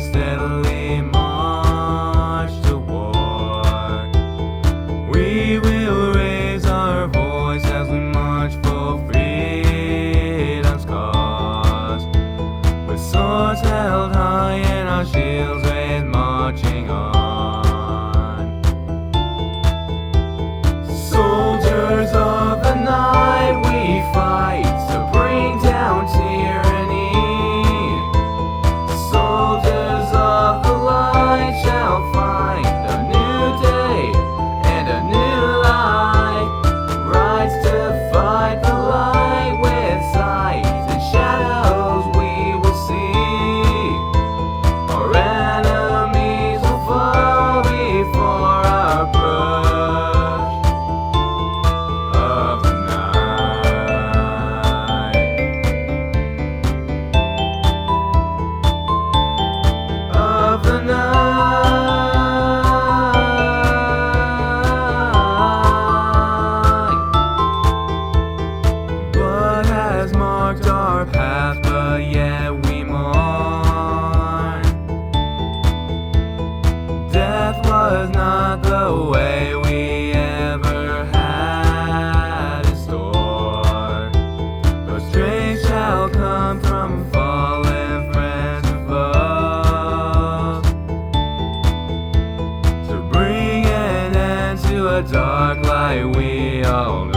steadily march to war. We will raise our voice as we march for freedom's cause, with swords held high and our shields raised, marching on. Soldiers of the night, we fight to bring down tyranny. Soldiers of the light shall find a new day and a new light. Rise to fight the light with sight and shadows we will see. Our enemies will fall before our brush of the night. Of the night. Blood has marked our path, but yet we mourn. Death was not the way we ever had in store, but strength shall come from fallen friends above, to bring an end to a dark light we all know.